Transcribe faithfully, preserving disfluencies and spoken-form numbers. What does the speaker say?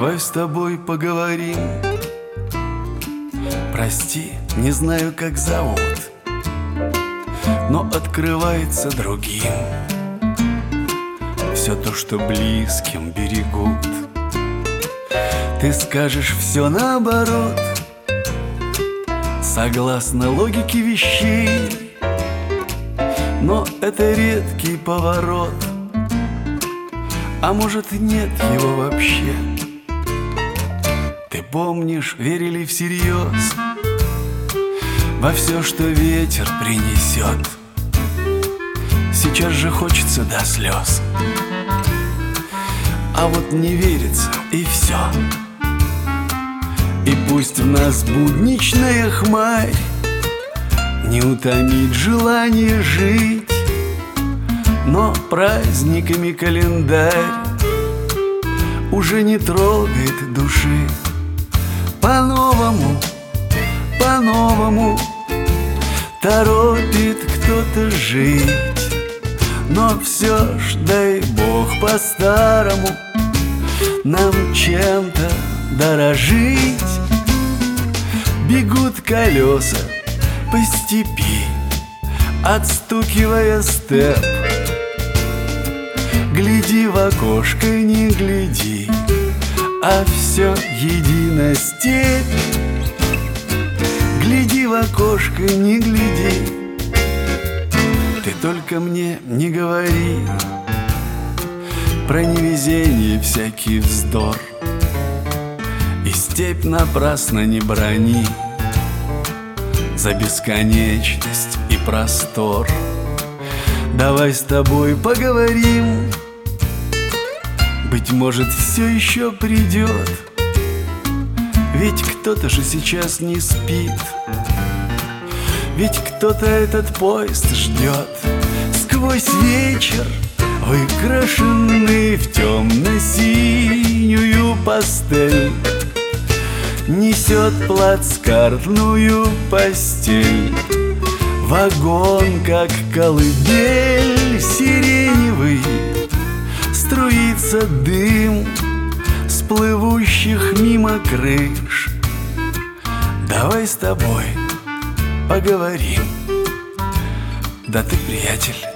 Давай с тобой поговорим. Прости, не знаю, как зовут, но открывается другим все то, что близким берегут. Ты скажешь все наоборот, согласно логике вещей, но это редкий поворот, а может нет его вообще. Ты помнишь, верили всерьез во все, что ветер принесет. Сейчас же хочется до слез, а вот не верится, и все. И пусть в нас будничная хмарь не утомит желание жить, но праздниками календарь уже не трогает души. По-новому, по-новому торопит кто-то жить, но все ж, дай Бог, по-старому нам чем-то дорожить. Бегут колеса по степи, отстукивая степ. Гляди в окошко, не гляди, а все едино степь. Гляди в окошко, не гляди, ты только мне не говори про невезение, всякий вздор, и степь напрасно не брони за бесконечность и простор. Давай с тобой поговорим, быть может, все еще придет, ведь кто-то же сейчас не спит, ведь кто-то этот поезд ждет. Сквозь вечер, выкрашенный в темно-синюю пастель, несет плацкартную постель. Вагон, как колыбель сиреневый, струится дым с плывущих мимо крыш. Давай с тобой поговорим. Да ты, приятель,